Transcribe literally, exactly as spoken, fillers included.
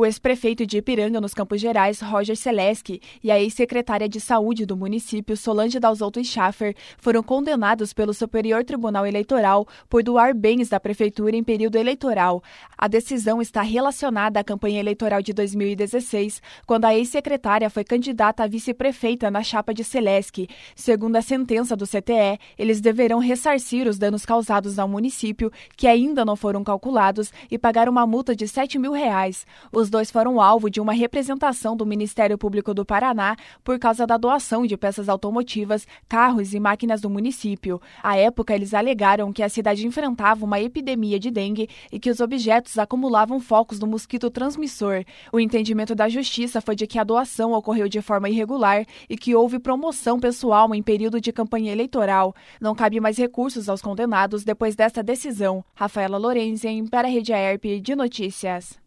ex-prefeito de Ipiranga, nos Campos Gerais, Roger Seleski, e a ex-secretária de Saúde do município, Solange Dalzotto Schaffer, foram condenados pelo Superior Tribunal Eleitoral por doar bens da prefeitura em período eleitoral. A decisão está relacionada à campanha eleitoral de dois mil e dezesseis, quando a ex-secretária foi candidata a vice-prefeita na chapa de Seleski. Segundo a sentença do C T E, eles deverão ressarcir os danos causados ao município, que ainda não foram calculados, e pagar uma multa de sete mil reais. Os dois foram alvo de uma representação do Ministério Público do Paraná por causa da doação de peças automotivas, carros e máquinas do município. À época, eles alegaram que a cidade enfrentava uma epidemia de dengue e que os objetos acumulavam focos do mosquito transmissor. O entendimento da Justiça foi de que a doação ocorreu de forma irregular e que houve promoção pessoal em período de campanha eleitoral. Não cabe mais recursos aos condenados depois desta decisão. Rafaela Lorenzen, para a Rede A E R P de Notícias.